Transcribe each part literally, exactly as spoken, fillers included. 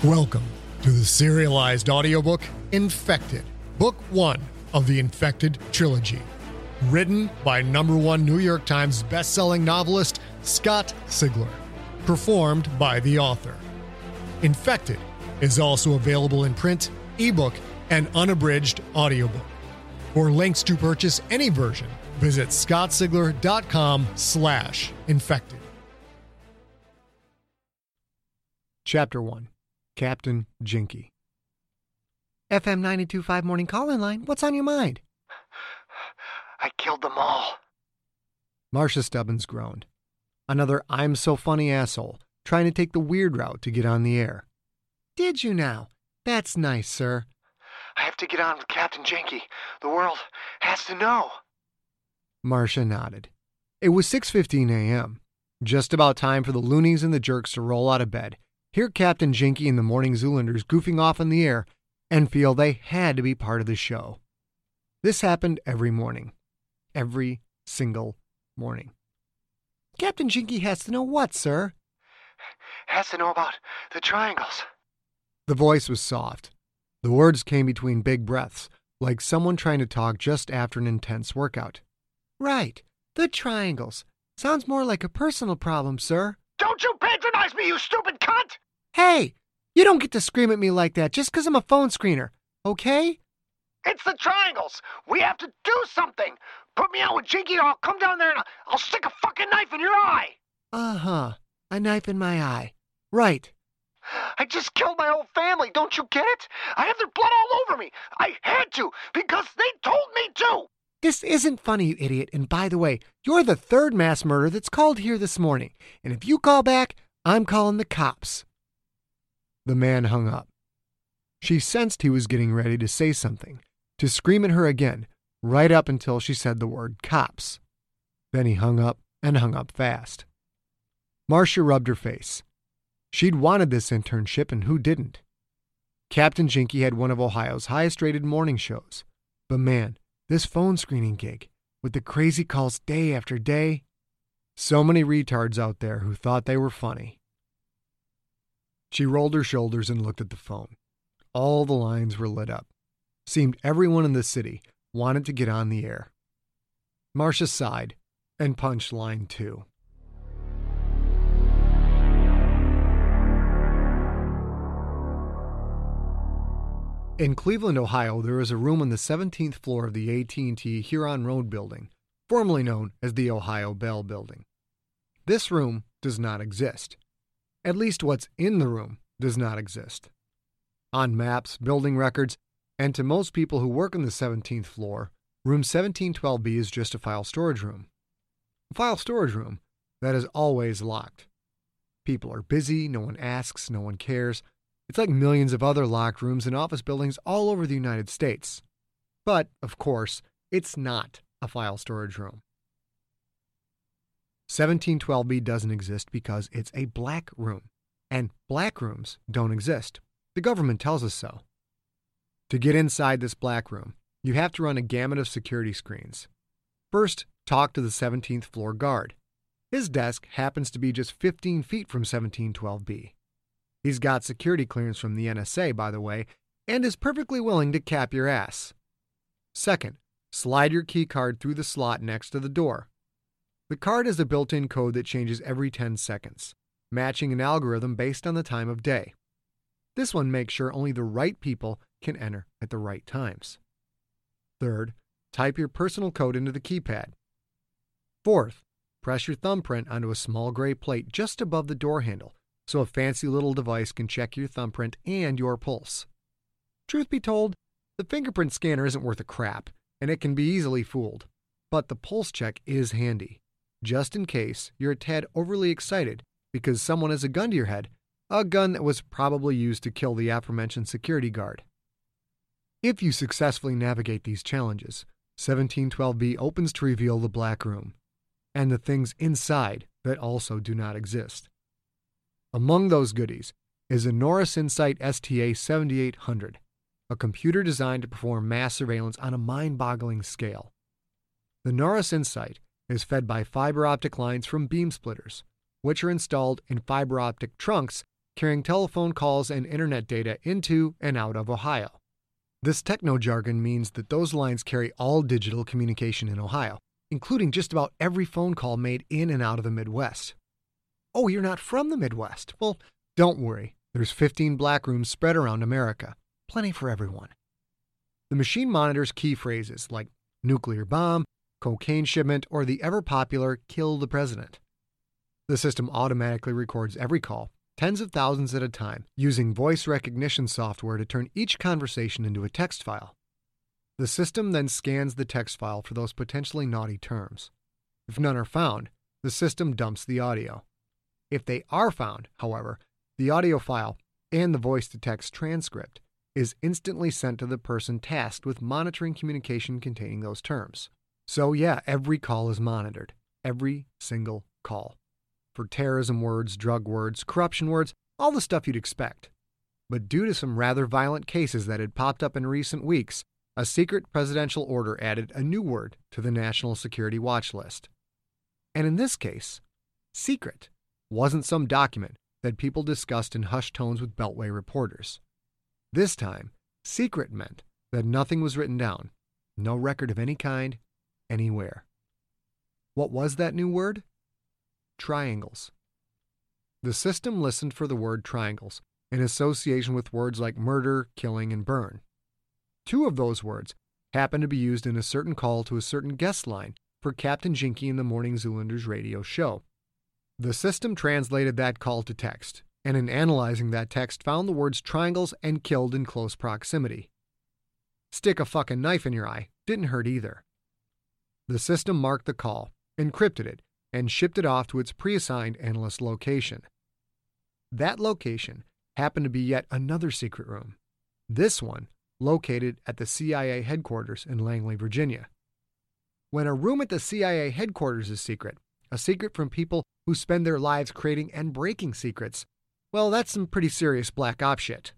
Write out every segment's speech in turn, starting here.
Welcome to the serialized audiobook Infected, Book One of the Infected Trilogy. Written by number one New York Times bestselling novelist Scott Sigler. Performed by the author. Infected is also available in print, ebook, and unabridged audiobook. For links to purchase any version, visit scottsigler.com slash infected. Chapter one. Captain Jinky. F M ninety-two point five Morning Call-In Line, what's on your mind? I killed them all. Marcia Stubbins groaned. Another I'm so funny asshole, trying to take the weird route to get on the air. Did you now? That's nice, sir. I have to get on with Captain Jinky. The world has to know. Marcia nodded. It was six fifteen a.m. Just about time for the loonies and the jerks to roll out of bed, hear Captain Jinky and the Morning Zoolanders goofing off in the air, and feel they had to be part of the show. This happened every morning. Every single morning. Captain Jinky has to know what, sir? Has to know about the triangles. The voice was soft. The words came between big breaths, like someone trying to talk just after an intense workout. Right. The triangles. Sounds more like a personal problem, sir. Don't you patronize me, you stupid cunt! Hey, you don't get to scream at me like that just because I'm a phone screener, okay? It's the triangles. We have to do something. Put me out with Jinky or I'll come down there and I'll, I'll stick a fucking knife in your eye. Uh-huh. A knife in my eye. Right. I just killed my whole family. Don't you get it? I have their blood all over me. I had to because they told me to. This isn't funny, you idiot. And by the way, you're the third mass murder that's called here this morning. And if you call back, I'm calling the cops. The man hung up. She sensed he was getting ready to say something, to scream at her again, right up until she said the word cops. Then he hung up and hung up fast. Marcia rubbed her face. She'd wanted this internship, and who didn't? Captain Jinky had one of Ohio's highest-rated morning shows. But man, this phone screening gig, with the crazy calls day after day, so many retards out there who thought they were funny. She rolled her shoulders and looked at the phone. All the lines were lit up. Seemed everyone in the city wanted to get on the air. Marcia sighed and punched line two. In Cleveland, Ohio, there is a room on the seventeenth floor of the A T and T Huron Road building, formerly known as the Ohio Bell Building. This room does not exist. At least what's in the room does not exist. On maps, building records, and to most people who work on the seventeenth floor, room seventeen twelve B is just a file storage room. A file storage room that is always locked. People are busy, no one asks, no one cares. It's like millions of other locked rooms in office buildings all over the United States. But, of course, it's not a file storage room. seventeen twelve B doesn't exist because it's a black room, and black rooms don't exist. The government tells us so. To get inside this black room, you have to run a gamut of security screens. First, talk to the seventeenth floor guard. His desk happens to be just fifteen feet from seventeen twelve B. He's got security clearance from the N S A, by the way, and is perfectly willing to cap your ass. Second, slide your key card through the slot next to the door. The card has a built-in code that changes every ten seconds, matching an algorithm based on the time of day. This one makes sure only the right people can enter at the right times. Third, type your personal code into the keypad. Fourth, press your thumbprint onto a small gray plate just above the door handle, so a fancy little device can check your thumbprint and your pulse. Truth be told, the fingerprint scanner isn't worth a crap, and it can be easily fooled. But the pulse check is handy, just in case you're a tad overly excited because someone has a gun to your head, a gun that was probably used to kill the aforementioned security guard. If you successfully navigate these challenges, seventeen twelve B opens to reveal the black room, and the things inside that also do not exist. Among those goodies is a Norris Insight S T A seventy-eight hundred, a computer designed to perform mass surveillance on a mind-boggling scale. The Norris Insight is fed by fiber optic lines from beam splitters, which are installed in fiber optic trunks carrying telephone calls and internet data into and out of Ohio. This techno-jargon means that those lines carry all digital communication in Ohio, including just about every phone call made in and out of the Midwest. Oh, you're not from the Midwest? Well, don't worry. There's fifteen black rooms spread around America. Plenty for everyone. The machine monitors key phrases like nuclear bomb, cocaine shipment, or the ever-popular kill the president. The system automatically records every call, tens of thousands at a time, using voice recognition software to turn each conversation into a text file. The system then scans the text file for those potentially naughty terms. If none are found, the system dumps the audio. If they are found, however, the audio file and the voice-to-text transcript is instantly sent to the person tasked with monitoring communication containing those terms. So yeah, every call is monitored. Every single call. For terrorism words, drug words, corruption words, all the stuff you'd expect. But due to some rather violent cases that had popped up in recent weeks, a secret presidential order added a new word to the National Security Watch List. And in this case, secret wasn't some document that people discussed in hushed tones with Beltway reporters. This time, secret meant that nothing was written down, no record of any kind, anywhere. What was that new word? Triangles. The system listened for the word triangles in association with words like murder, killing, and burn. Two of those words happened to be used in a certain call to a certain guest line for Captain Jinky in the Morning Zoolanders radio show. The system translated that call to text, and in analyzing that text found the words triangles and killed in close proximity. Stick a fucking knife in your eye didn't hurt either. The system marked the call, encrypted it, and shipped it off to its pre-assigned analyst location. That location happened to be yet another secret room, this one located at the C I A headquarters in Langley, Virginia. When a room at the C I A headquarters is secret, a secret from people who spend their lives creating and breaking secrets, well, that's some pretty serious black ops shit.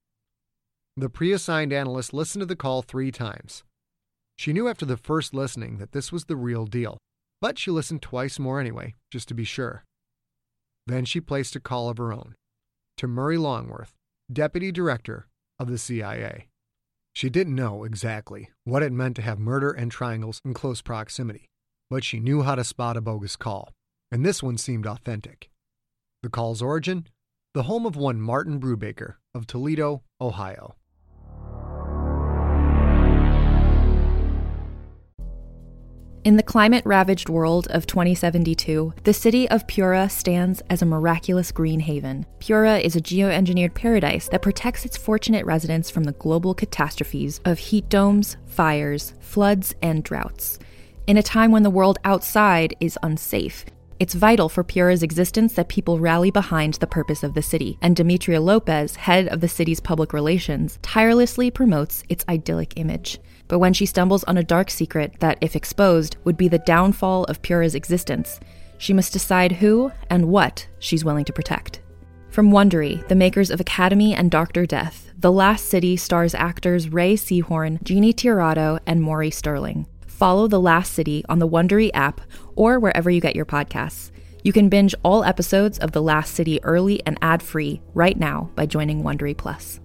The pre-assigned analyst listened to the call three times. She knew after the first listening that this was the real deal, but she listened twice more anyway, just to be sure. Then she placed a call of her own, to Murray Longworth, Deputy Director of the C I A. She didn't know exactly what it meant to have murder and triangles in close proximity, but she knew how to spot a bogus call, and this one seemed authentic. The call's origin? The home of one Martin Brubaker of Toledo, Ohio. In the climate-ravaged world of twenty seventy-two, the city of Pura stands as a miraculous green haven. Pura is a geoengineered paradise that protects its fortunate residents from the global catastrophes of heat domes, fires, floods, and droughts. In a time when the world outside is unsafe, it's vital for Pura's existence that people rally behind the purpose of the city, and Demetria Lopez, head of the city's public relations, tirelessly promotes its idyllic image. But when she stumbles on a dark secret that, if exposed, would be the downfall of Pura's existence, she must decide who and what she's willing to protect. From Wondery, the makers of Academy and Doctor Death, The Last City stars actors Ray Seahorn, Jeannie Tirado, and Maury Sterling. Follow The Last City on the Wondery app or wherever you get your podcasts. You can binge all episodes of The Last City early and ad-free right now by joining Wondery Plus.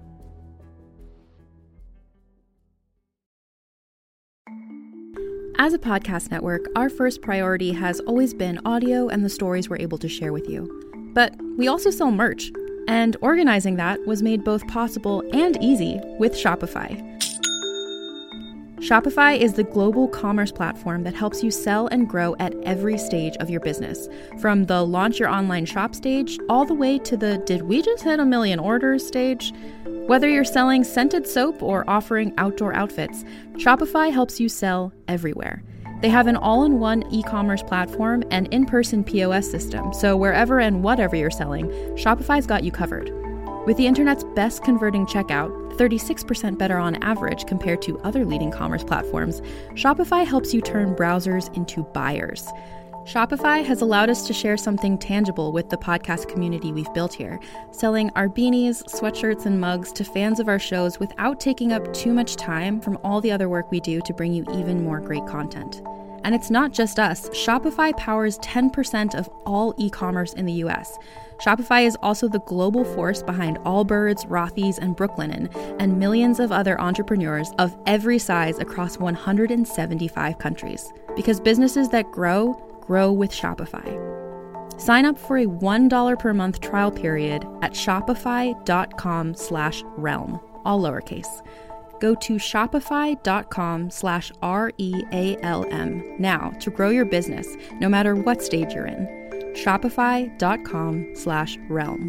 As a podcast network, our first priority has always been audio and the stories we're able to share with you. But we also sell merch, and organizing that was made both possible and easy with Shopify. Shopify is the global commerce platform that helps you sell and grow at every stage of your business, from the launch your online shop stage all the way to the did we just hit a million orders stage. Whether you're selling scented soap or offering outdoor outfits, Shopify helps you sell everywhere. They have an all-in-one e-commerce platform and in-person P O S system, so wherever and whatever you're selling, Shopify's got you covered. With the internet's best converting checkout, thirty-six percent better on average compared to other leading commerce platforms, Shopify helps you turn browsers into buyers. Shopify has allowed us to share something tangible with the podcast community we've built here, selling our beanies, sweatshirts, and mugs to fans of our shows without taking up too much time from all the other work we do to bring you even more great content. And it's not just us. Shopify powers ten percent of all e-commerce in the U S. Shopify is also the global force behind Allbirds, Rothy's, and Brooklinen, and millions of other entrepreneurs of every size across one hundred seventy-five countries. Because businesses that grow, grow with Shopify. Sign up for a one dollar per month trial period at shopify.com slash realm, all lowercase. Go to shopify.com slash R E A L M now to grow your business, no matter what stage you're in. Shopify.com slash realm.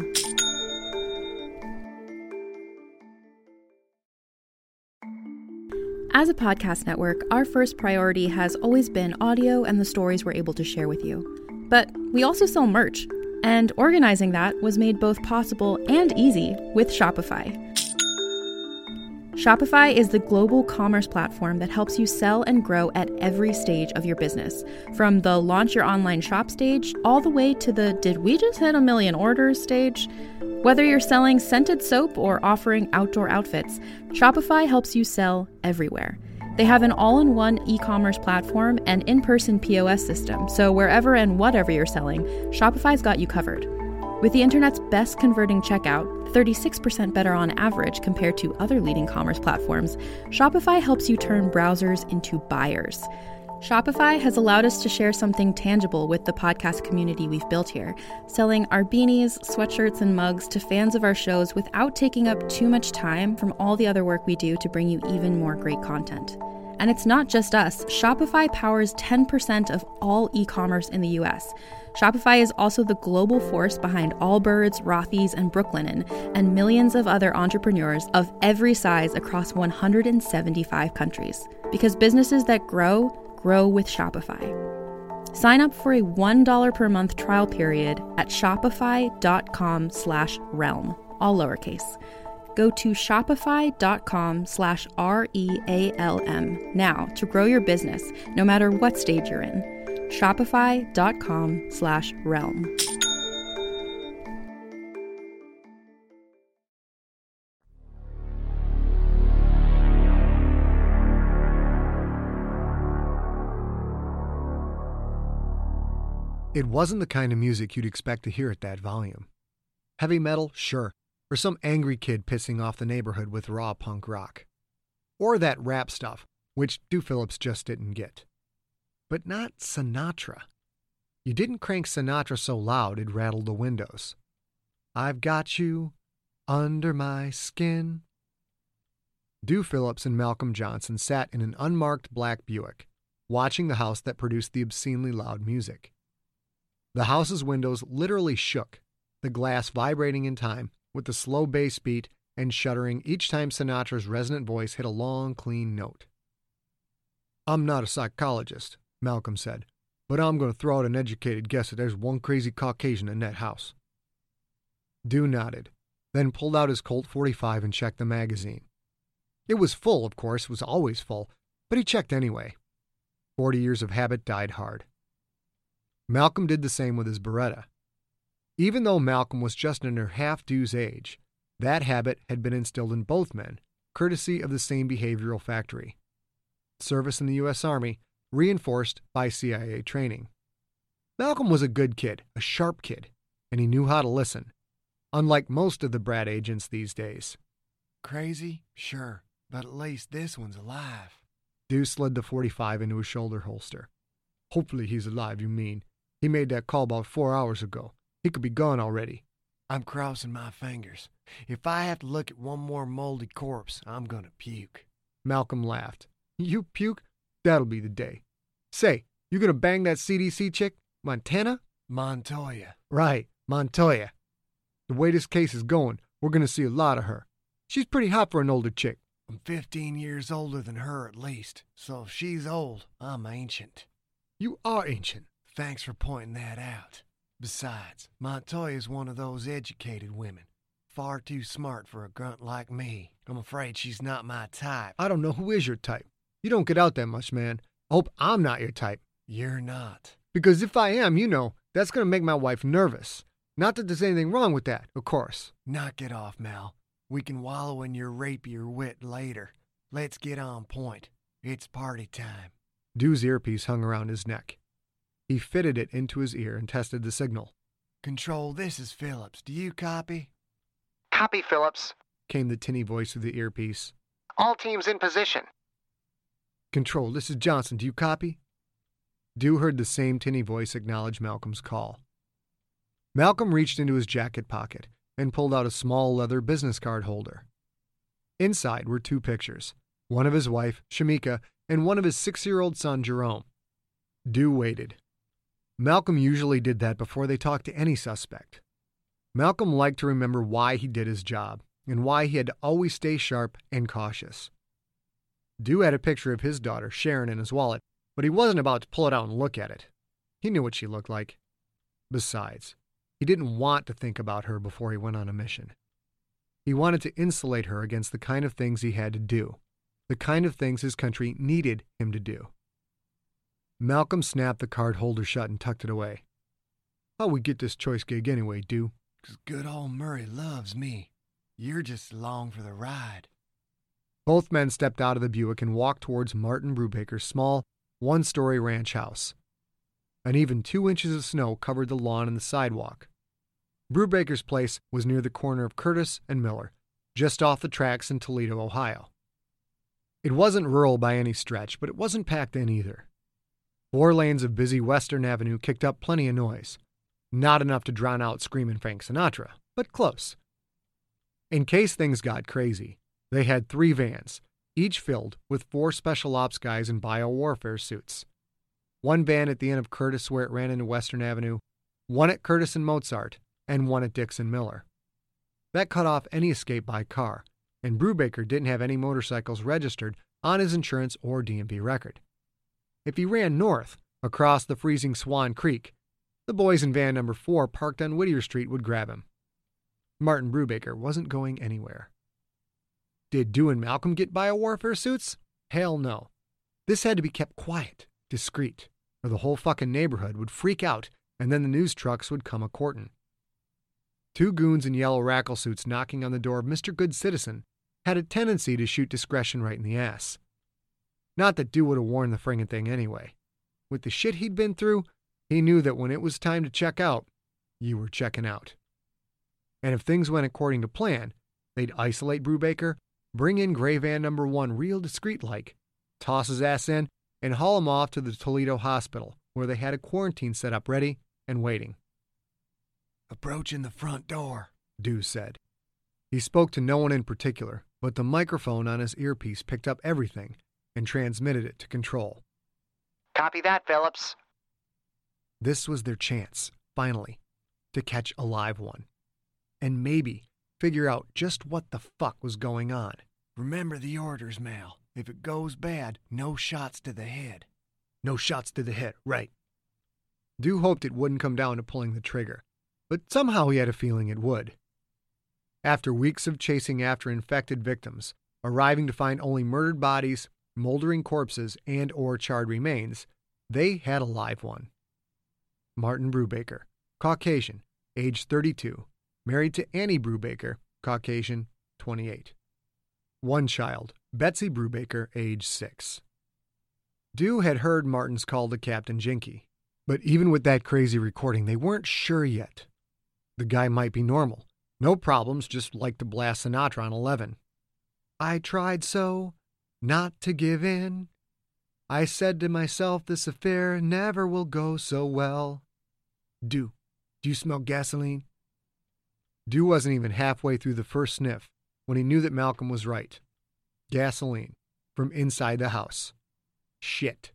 As a podcast network, our first priority has always been audio and the stories we're able to share with you. But we also sell merch, and organizing that was made both possible and easy with Shopify. Shopify is the global commerce platform that helps you sell and grow at every stage of your business, from the launch your online shop stage all the way to the did we just hit a million orders stage. Whether you're selling scented soap or offering outdoor outfits, Shopify helps you sell everywhere. They have an all-in-one e-commerce platform and in-person P O S system, so wherever and whatever you're selling, Shopify's got you covered. With the internet's best converting checkout, thirty-six percent better on average compared to other leading commerce platforms, Shopify helps you turn browsers into buyers. Shopify has allowed us to share something tangible with the podcast community we've built here, selling our beanies, sweatshirts, and mugs to fans of our shows without taking up too much time from all the other work we do to bring you even more great content. And it's not just us. Shopify powers ten percent of all e-commerce in the U S. Shopify is also the global force behind Allbirds, Rothy's, and Brooklinen, and millions of other entrepreneurs of every size across one hundred seventy-five countries. Because businesses that grow, grow with Shopify. Sign up for a one dollar per month trial period at shopify.com slash realm, all lowercase. Go to shopify.com slash R E A L M now to grow your business, no matter what stage you're in. Shopify.com slash realm. It wasn't the kind of music you'd expect to hear at that volume. Heavy metal, sure, or some angry kid pissing off the neighborhood with raw punk rock. Or that rap stuff, which Stu Phillips just didn't get. But not Sinatra. You didn't crank Sinatra so loud it rattled the windows. I've got you under my skin. Stu Phillips and Malcolm Johnson sat in an unmarked black Buick, watching the house that produced the obscenely loud music. The house's windows literally shook, the glass vibrating in time with the slow bass beat and shuddering each time Sinatra's resonant voice hit a long, clean note. I'm not a psychologist, Malcolm said, but I'm going to throw out an educated guess that there's one crazy Caucasian in that house. Stu nodded, then pulled out his Colt forty-five and checked the magazine. It was full, of course, was always full, but he checked anyway. Forty years of habit died hard. Malcolm did the same with his Beretta. Even though Malcolm was just under half Stu's age, that habit had been instilled in both men, courtesy of the same behavioral factory. Service in the U S Army, reinforced by C I A training. Malcolm was a good kid, a sharp kid, and he knew how to listen, unlike most of the brat agents these days. Crazy? Sure, but at least this one's alive. Stu slid the forty-five into his shoulder holster. Hopefully he's alive, you mean. He made that call about four hours ago. He could be gone already. I'm crossing my fingers. If I have to look at one more moldy corpse, I'm gonna puke. Malcolm laughed. You puke? That'll be the day. Say, you gonna bang that C D C chick? Montana? Montoya. Right, Montoya. The way this case is going, we're gonna see a lot of her. She's pretty hot for an older chick. I'm fifteen years older than her at least, so if she's old, I'm ancient. You are ancient. Thanks for pointing that out. Besides, Montoya's one of those educated women. Far too smart for a grunt like me. I'm afraid she's not my type. I don't know who is your type. You don't get out that much, man. I hope I'm not your type. You're not. Because if I am, you know, that's going to make my wife nervous. Not that there's anything wrong with that, of course. Knock it off, Mal. We can wallow in your rapier wit later. Let's get on point. It's party time. Dew's earpiece hung around his neck. He fitted it into his ear and tested the signal. Control, this is Phillips. Do you copy? Copy, Phillips. Came the tinny voice through the earpiece. All teams in position. Control, this is Johnson. Do you copy? Dew heard the same tinny voice acknowledge Malcolm's call. Malcolm reached into his jacket pocket and pulled out a small leather business card holder. Inside were two pictures, one of his wife, Shamika, and one of his six-year-old son, Jerome. Dew waited. Malcolm usually did that before they talked to any suspect. Malcolm liked to remember why he did his job and why he had to always stay sharp and cautious. Dew had a picture of his daughter, Sharon, in his wallet, but he wasn't about to pull it out and look at it. He knew what she looked like. Besides, he didn't want to think about her before he went on a mission. He wanted to insulate her against the kind of things he had to do, the kind of things his country needed him to do. Malcolm snapped the card holder shut and tucked it away. How'd we get this choice gig anyway, Dew? 'Cause good old Murray loves me. You're just along for the ride. Both men stepped out of the Buick and walked towards Martin Brubaker's small, one-story ranch house. An even two inches of snow covered the lawn and the sidewalk. Brubaker's place was near the corner of Curtis and Miller, just off the tracks in Toledo, Ohio. It wasn't rural by any stretch, but it wasn't packed in either. Four lanes of busy Western Avenue kicked up plenty of noise. Not enough to drown out screaming Frank Sinatra, but close. In case things got crazy, they had three vans, each filled with four special ops guys in biowarfare suits. One van at the end of Curtis where it ran into Western Avenue, one at Curtis and Mozart, and one at Dixon Miller. That cut off any escape by car, and Brubaker didn't have any motorcycles registered on his insurance or D M V record. If he ran north, across the freezing Swan Creek, the boys in van number four parked on Whittier Street would grab him. Martin Brubaker wasn't going anywhere. Did Dew and Malcolm get biowarfare suits? Hell no. This had to be kept quiet, discreet, or the whole fucking neighborhood would freak out and then the news trucks would come a-courtin'. Two goons in yellow rackle suits knocking on the door of Mister Good Citizen had a tendency to shoot discretion right in the ass. Not that Dew would have worn the friggin' thing anyway. With the shit he'd been through, he knew that when it was time to check out, you were checking out. And if things went according to plan, they'd isolate Brubaker, bring in gray van number one real discreet-like, toss his ass in, and haul him off to the Toledo hospital, where they had a quarantine set up ready and waiting. Approaching the front door, Dew said. He spoke to no one in particular, but the microphone on his earpiece picked up everything and transmitted it to control. Copy that, Phillips. This was their chance, finally, to catch a live one. And maybe figure out just what the fuck was going on. Remember the orders, Mal. If it goes bad, no shots to the head. No shots to the head, right. Dew hoped it wouldn't come down to pulling the trigger, but somehow he had a feeling it would. After weeks of chasing after infected victims, arriving to find only murdered bodies, moldering corpses, and or charred remains, they had a live one. Martin Brubaker, Caucasian, age thirty-two, married to Annie Brubaker, Caucasian, twenty-eight. One child, Betsy Brubaker, age six. Dew had heard Martin's call to Captain Jinky, but even with that crazy recording, they weren't sure yet. The guy might be normal. No problems, just like to blast Sinatra on eleven. I tried so not to give in. I said to myself, this affair never will go so well. Dew, do you smell gasoline? Dew wasn't even halfway through the first sniff when he knew that Malcolm was right. Gasoline, from inside the house. Shit.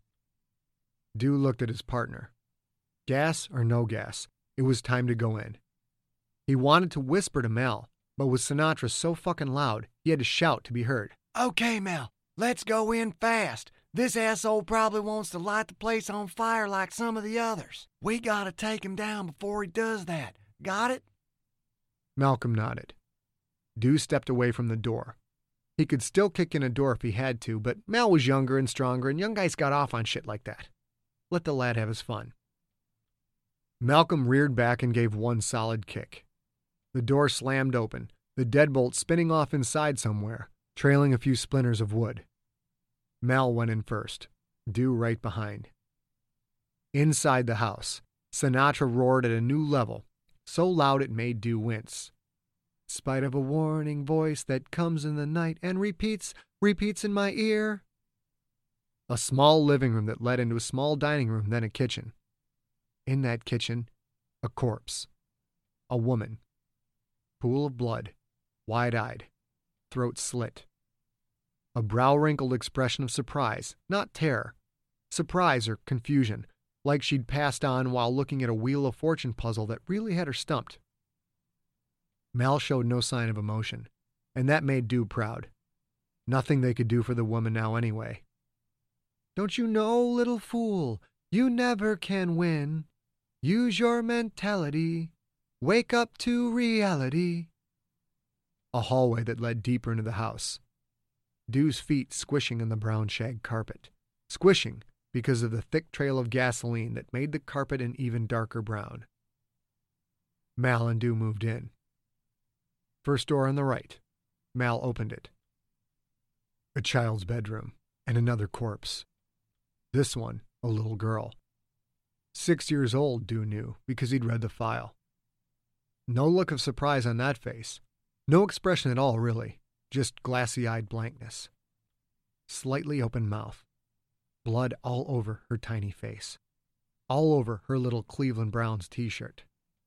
Dew looked at his partner. Gas or no gas, it was time to go in. He wanted to whisper to Mal, but with Sinatra so fucking loud, he had to shout to be heard. Okay, Mal, let's go in fast. This asshole probably wants to light the place on fire like some of the others. We gotta take him down before he does that. Got it? Malcolm nodded. Dew stepped away from the door. He could still kick in a door if he had to, but Mal was younger and stronger, and young guys got off on shit like that. Let the lad have his fun. Malcolm reared back and gave one solid kick. The door slammed open, the deadbolt spinning off inside somewhere, trailing a few splinters of wood. Mal went in first. Dew right behind. Inside the house, Sinatra roared at a new level, so loud it made Dew wince. Spite of a warning voice that comes in the night and repeats, repeats in my ear. A small living room that led into a small dining room, then a kitchen. In that kitchen, a corpse. A woman. Pool of blood, wide-eyed, throat slit. A brow-wrinkled expression of surprise, not terror. Surprise or confusion, like she'd passed on while looking at a Wheel of Fortune puzzle that really had her stumped. Mal showed no sign of emotion, and that made Dew proud. Nothing they could do for the woman now anyway. Don't you know, little fool, you never can win. Use your mentality. Wake up to reality. A hallway that led deeper into the house. Dew's feet squishing on the brown shag carpet. Squishing because of the thick trail of gasoline that made the carpet an even darker brown. Mal and Dew moved in. First door on the right. Mal opened it. A child's bedroom and another corpse. This one, a little girl. Six years old, Dew knew, because he'd read the file. No look of surprise on that face. No expression at all, really. Just glassy-eyed blankness. Slightly open mouth. Blood all over her tiny face. All over her little Cleveland Browns t-shirt.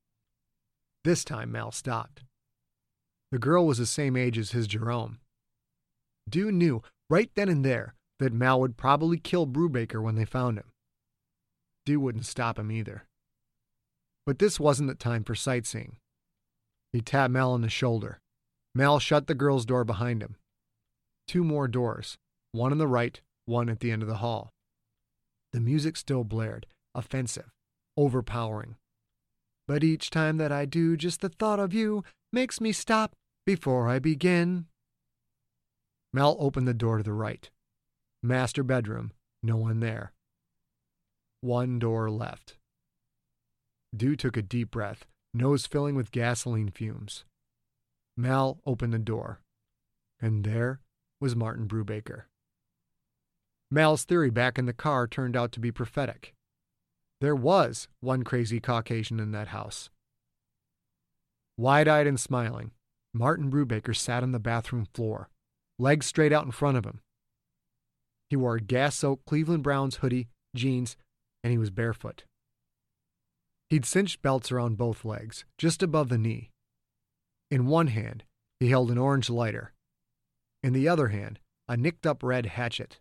This time Mal stopped. The girl was the same age as his Jerome. Dew knew, right then and there, that Mal would probably kill Brubaker when they found him. Dew wouldn't stop him either. But this wasn't the time for sightseeing. He tapped Mal on the shoulder. Mal shut the girl's door behind him. Two more doors, one on the right, one at the end of the hall. The music still blared, offensive, overpowering. But each time that I do, just the thought of you makes me stop before I begin. Mal opened the door to the right. Master bedroom, no one there. One door left. Dew took a deep breath, nose filling with gasoline fumes. Mal opened the door, and there was Martin Brubaker. Mal's theory back in the car turned out to be prophetic. There was one crazy Caucasian in that house. Wide-eyed and smiling, Martin Brubaker sat on the bathroom floor, legs straight out in front of him. He wore a gas-soaked Cleveland Browns hoodie, jeans, and he was barefoot. He'd cinched belts around both legs, just above the knee. In one hand, he held an orange lighter. In the other hand, a nicked-up red hatchet.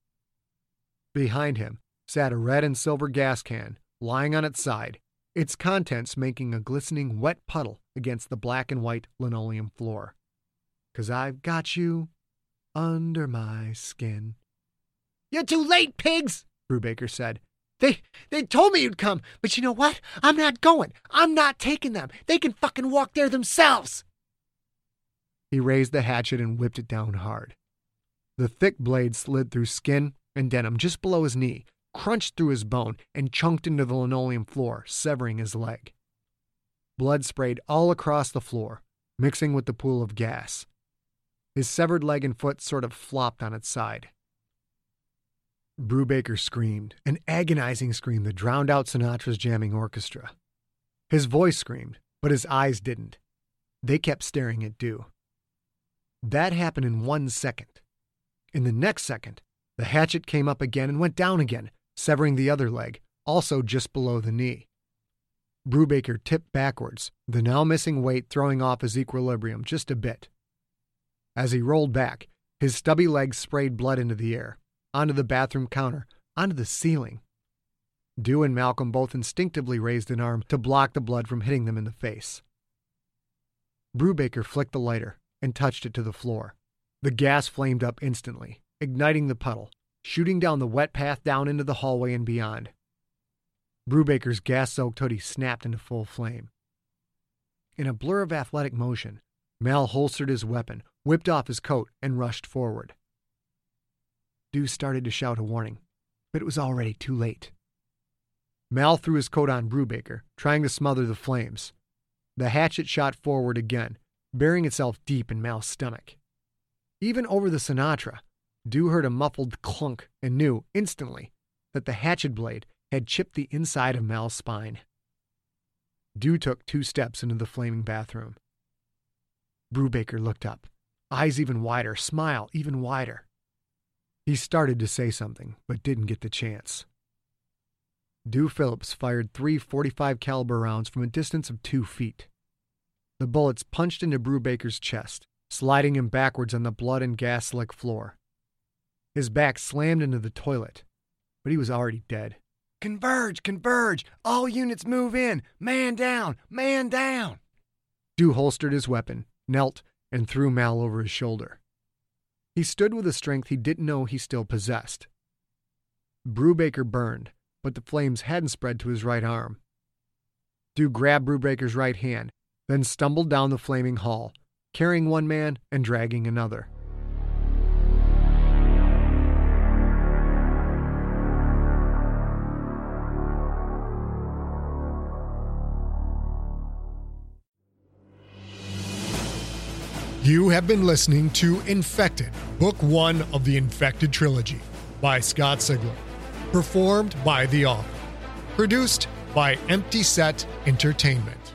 Behind him sat a red and silver gas can, lying on its side, its contents making a glistening wet puddle against the black and white linoleum floor. "'Cause I've got you under my skin." "You're too late, pigs," Brubaker said. They they told me you'd come, but you know what? I'm not going. I'm not taking them. They can fucking walk there themselves. He raised the hatchet and whipped it down hard. The thick blade slid through skin and denim just below his knee, crunched through his bone, and chunked into the linoleum floor, severing his leg. Blood sprayed all across the floor, mixing with the pool of gas. His severed leg and foot sort of flopped on its side. Brubaker screamed, an agonizing scream that drowned out Sinatra's jamming orchestra. His voice screamed, but his eyes didn't. They kept staring at Dew. That happened in one second. In the next second, the hatchet came up again and went down again, severing the other leg, also just below the knee. Brubaker tipped backwards, the now missing weight throwing off his equilibrium just a bit. As he rolled back, his stubby legs sprayed blood into the air, onto the bathroom counter, onto the ceiling. Dew and Malcolm both instinctively raised an arm to block the blood from hitting them in the face. Brubaker flicked the lighter and touched it to the floor. The gas flamed up instantly, igniting the puddle, shooting down the wet path down into the hallway and beyond. Brubaker's gas-soaked hoodie snapped into full flame. In a blur of athletic motion, Mal holstered his weapon, whipped off his coat, and rushed forward. Dew started to shout a warning, but it was already too late. Mal threw his coat on Brubaker, trying to smother the flames. The hatchet shot forward again, burying itself deep in Mal's stomach. Even over the Sinatra, Dew heard a muffled clunk and knew, instantly, that the hatchet blade had chipped the inside of Mal's spine. Dew took two steps into the flaming bathroom. Brubaker looked up, eyes even wider, smile even wider. He started to say something, but didn't get the chance. Dew Phillips fired three forty-five caliber rounds from a distance of two feet. The bullets punched into Brubaker's chest, sliding him backwards on the blood and gas-slick floor. His back slammed into the toilet, but he was already dead. Converge, converge! All units move in! Man down! Man down! Dew holstered his weapon, knelt, and threw Mal over his shoulder. He stood with a strength he didn't know he still possessed. Brubaker burned, but the flames hadn't spread to his right arm. Dew grabbed Brubaker's right hand, then stumbled down the flaming hall, carrying one man and dragging another. You have been listening to Infected, Book One of the Infected Trilogy by Scott Sigler. Performed by the author. Produced by Empty Set Entertainment.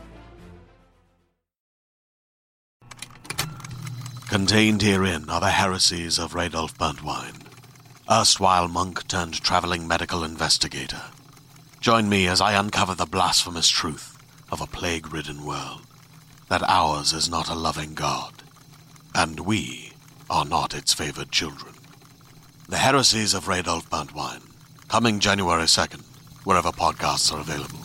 Contained herein are the heresies of Radolf Burntwine, erstwhile monk turned traveling medical investigator. Join me as I uncover the blasphemous truth of a plague-ridden world, that ours is not a loving God, and we are not its favored children. The Heresies of Radolf Burntwine, coming January second, wherever podcasts are available.